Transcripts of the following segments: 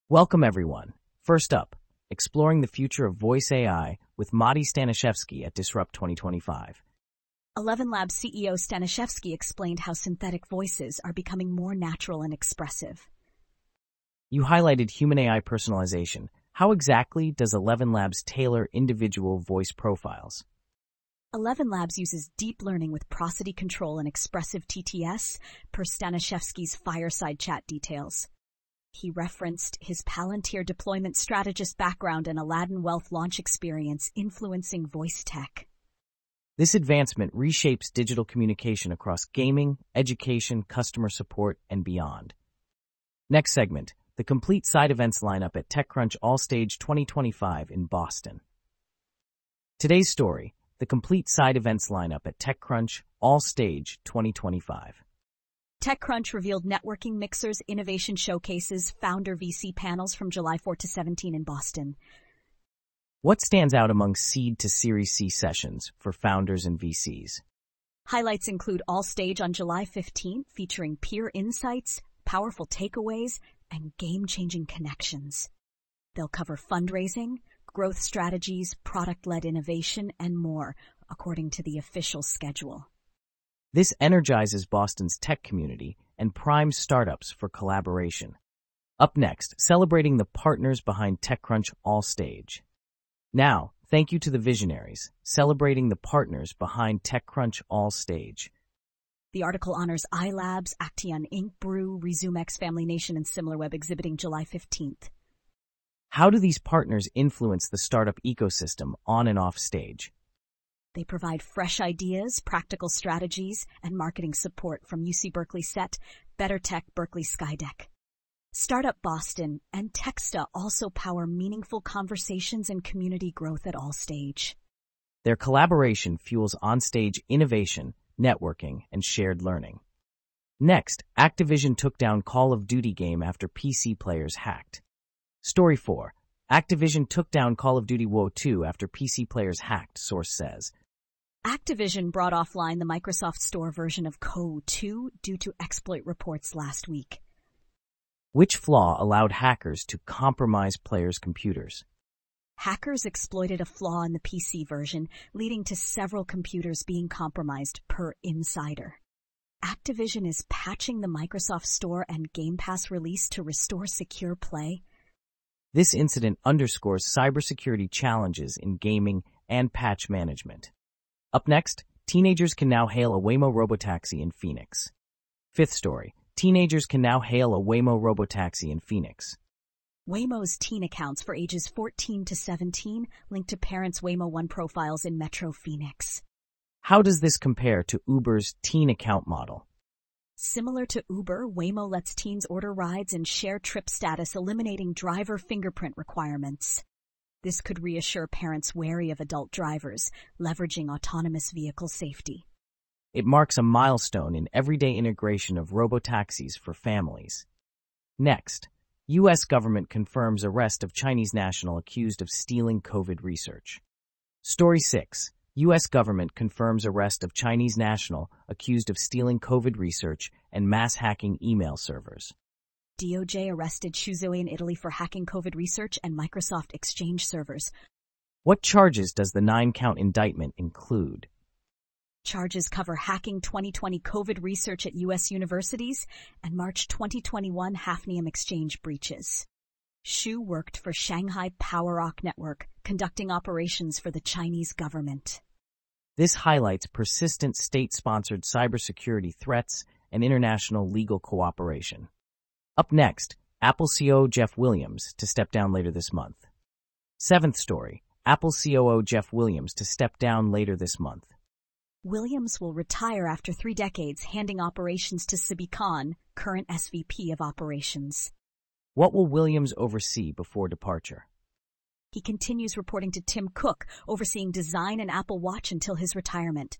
Welcome, everyone. First up, exploring the future of voice AI with Mati Stanishevsky at Disrupt 2025. ElevenLabs CEO Stanishevsky explained how synthetic voices are becoming more natural and expressive. You highlighted human AI personalization. How exactly does ElevenLabs tailor individual voice profiles? ElevenLabs uses deep learning with prosody control and expressive TTS, per Stanishevsky's fireside chat details. He referenced his Palantir deployment strategist background and Aladdin Wealth launch experience influencing voice tech. This advancement reshapes digital communication across gaming, education, customer support, and beyond. Next segment, the complete side events lineup at TechCrunch All-Stage 2025 in Boston. Today's story, the complete side events lineup at TechCrunch All-Stage 2025. TechCrunch revealed networking mixers, innovation showcases, founder VC panels from July 4 to 17 in Boston. What stands out among seed to Series C sessions for founders and VCs? Highlights include All Stage on July 15, featuring peer insights, powerful takeaways, and game-changing connections. They'll cover fundraising, growth strategies, product-led innovation, and more, according to the official schedule. This energizes Boston's tech community and primes startups for collaboration. Up next, celebrating the partners behind TechCrunch All-Stage. Now, thank you to the visionaries, celebrating the partners behind TechCrunch All-Stage. The article honors iLabs, Acteon Inc., Brew, ResumeX, Family Nation, and SimilarWeb exhibiting July 15th. How do these partners influence the startup ecosystem on and off stage? They provide fresh ideas, practical strategies, and marketing support from UC Berkeley SET, Better Tech Berkeley Skydeck. Startup Boston and Techsta also power meaningful conversations and community growth at All-Stage. Their collaboration fuels on-stage innovation, networking, and shared learning. Next, Activision took down Call of Duty game after PC players hacked. Story 4. Activision took down Call of Duty WoW2 after PC players hacked, source says. Activision brought offline the Microsoft Store version of WoW2 due to exploit reports last week. Which flaw allowed hackers to compromise players' computers? Hackers exploited a flaw in the PC version, leading to several computers being compromised, per Insider. Activision is patching the Microsoft Store and Game Pass release to restore secure play. This incident underscores cybersecurity challenges in gaming and patch management. Up next, teenagers can now hail a Waymo robotaxi in Phoenix. Fifth story. Teenagers can now hail a Waymo robotaxi in Phoenix. Waymo's teen accounts for ages 14 to 17 link to parents' Waymo One profiles in Metro Phoenix. How does this compare to Uber's teen account model? Similar to Uber, Waymo lets teens order rides and share trip status, eliminating driver fingerprint requirements. This could reassure parents wary of adult drivers, leveraging autonomous vehicle safety. It marks a milestone in everyday integration of robotaxis for families. Next, U.S. government confirms arrest of Chinese national accused of stealing COVID research. Story 6. U.S. government confirms arrest of Chinese national accused of stealing COVID research and mass hacking email servers. DOJ arrested Shuzhou in Italy for hacking COVID research and Microsoft Exchange servers. What charges does the 9-count indictment include? Charges cover hacking 2020 COVID research at U.S. universities and March 2021 Hafnium Exchange breaches. Xu worked for Shanghai PowerOak Network, conducting operations for the Chinese government. This highlights persistent state-sponsored cybersecurity threats and international legal cooperation. Up next, Apple COO Jeff Williams to step down later this month. Seventh story, Apple COO Jeff Williams to step down later this month. Williams will retire after 3 decades, handing operations to Sibi Khan, current SVP of operations. What will Williams oversee before departure? He continues reporting to Tim Cook, overseeing design and Apple Watch until his retirement.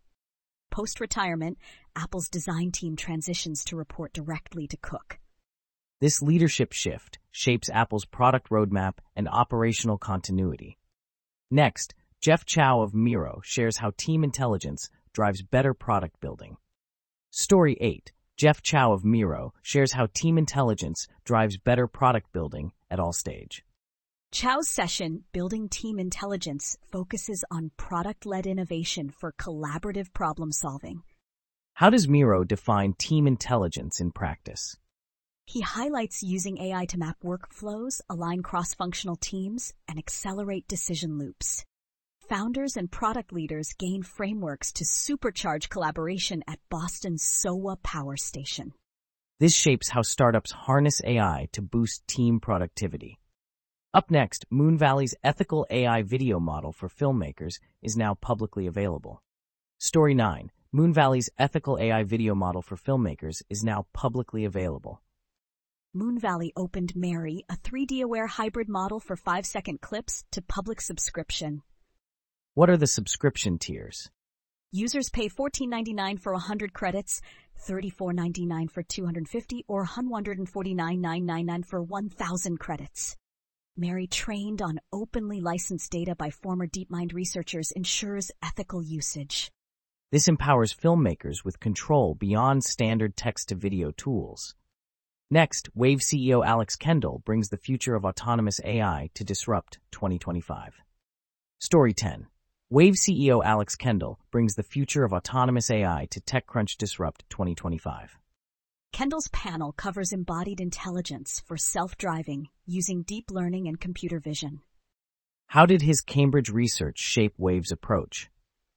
Post-retirement, Apple's design team transitions to report directly to Cook. This leadership shift shapes Apple's product roadmap and operational continuity. Next, Jeff Chow of Miro shares how team intelligence drives better product building. Story 8. Jeff Chow of Miro shares how team intelligence drives better product building at all stage. Chow's session, Building Team Intelligence, focuses on product-led innovation for collaborative problem-solving. How does Miro define team intelligence in practice? He highlights using AI to map workflows, align cross-functional teams, and accelerate decision loops. Founders and product leaders gain frameworks to supercharge collaboration at Boston's SOA Power Station. This shapes how startups harness AI to boost team productivity. Up next, Moonvalley's ethical AI video model for filmmakers is now publicly available. Story 9. Moonvalley's ethical AI video model for filmmakers is now publicly available. Moonvalley opened Mary, a 3D-aware hybrid model for 5-second clips, to public subscription. What are the subscription tiers? Users pay $14.99 for 100 credits, $34.99 for 250, or $149.99 for 1,000 credits. Mary, trained on openly licensed data by former DeepMind researchers, ensures ethical usage. This empowers filmmakers with control beyond standard text-to-video tools. Next, Wave CEO Alex Kendall brings the future of autonomous AI to Disrupt 2025. Story 10. Wave CEO Alex Kendall brings the future of autonomous AI to TechCrunch Disrupt 2025. Kendall's panel covers embodied intelligence for self-driving using deep learning and computer vision. How did his Cambridge research shape Wave's approach?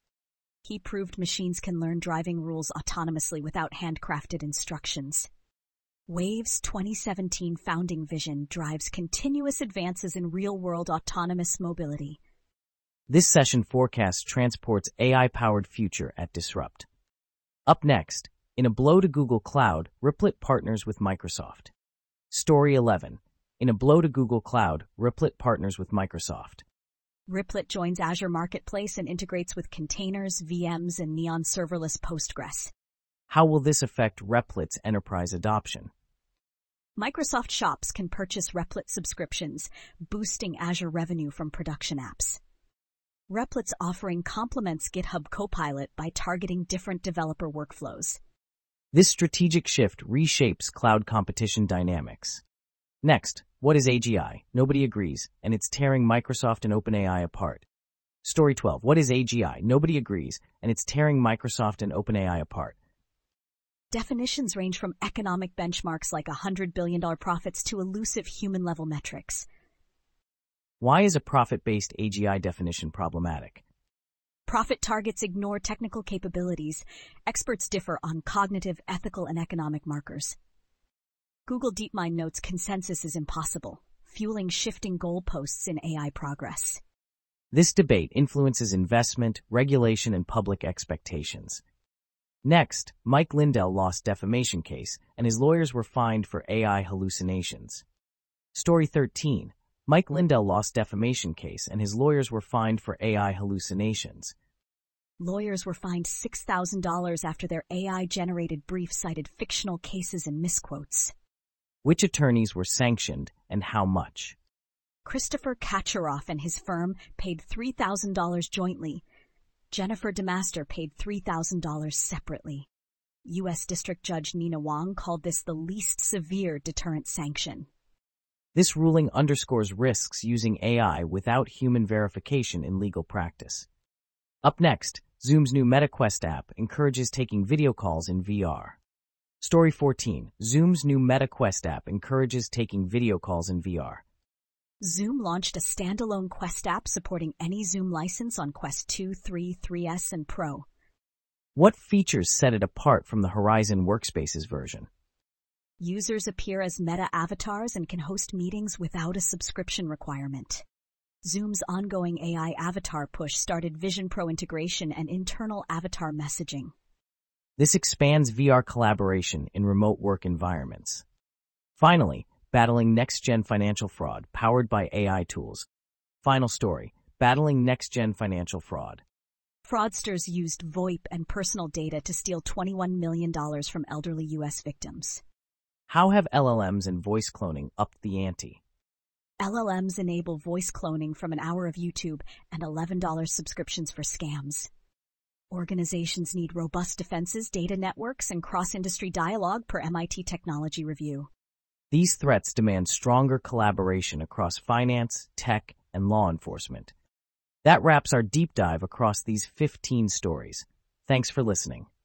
He proved machines can learn driving rules autonomously without handcrafted instructions. Wave's 2017 founding vision drives continuous advances in real-world autonomous mobility. This session forecasts Transport's AI-powered future at Disrupt. Up next, in a blow to Google Cloud, Replit partners with Microsoft. Story 11. In a blow to Google Cloud, Replit partners with Microsoft. Replit joins Azure Marketplace and integrates with containers, VMs, and Neon serverless Postgres. How will this affect Replit's enterprise adoption? Microsoft shops can purchase Replit subscriptions, boosting Azure revenue from production apps. Replit's offering complements GitHub Copilot by targeting different developer workflows. This strategic shift reshapes cloud competition dynamics. Next, what is AGI? Nobody agrees, and it's tearing Microsoft and OpenAI apart. Story 12. What is AGI? Nobody agrees, and it's tearing Microsoft and OpenAI apart. Definitions range from economic benchmarks like $100 billion profits to elusive human-level metrics. Why is a profit-based AGI definition problematic? Profit targets ignore technical capabilities. Experts differ on cognitive, ethical, and economic markers. Google DeepMind notes consensus is impossible, fueling shifting goalposts in AI progress. This debate influences investment, regulation, and public expectations. Next, Mike Lindell lost defamation case, and his lawyers were fined for AI hallucinations. Story 13. Mike Lindell lost defamation case, and his lawyers were fined for AI hallucinations. Lawyers were fined $6,000 after their AI-generated brief cited fictional cases and misquotes. Which attorneys were sanctioned, and how much? Christopher Kacharoff and his firm paid $3,000 jointly. Jennifer DeMaster paid $3,000 separately. U.S. District Judge Nina Wong called this the least severe deterrent sanction. This ruling underscores risks using AI without human verification in legal practice. Up next, Zoom's new MetaQuest app encourages taking video calls in VR. Story 14. Zoom's new MetaQuest app encourages taking video calls in VR. Zoom launched a standalone Quest app supporting any Zoom license on Quest 2, 3, 3S, and Pro. What features set it apart from the Horizon Workspaces version? Users appear as Meta avatars and can host meetings without a subscription requirement. Zoom's ongoing AI avatar push started Vision Pro integration and internal avatar messaging. This expands VR collaboration in remote work environments. Finally, battling next-gen financial fraud powered by AI tools. Final story, battling next-gen financial fraud. Fraudsters used VoIP and personal data to steal $21 million from elderly U.S. victims. How have LLMs and voice cloning upped the ante? LLMs enable voice cloning from an hour of YouTube and $11 subscriptions for scams. Organizations need robust defenses, data networks, and cross-industry dialogue per MIT Technology Review. These threats demand stronger collaboration across finance, tech, and law enforcement. That wraps our deep dive across these 15 stories. Thanks for listening.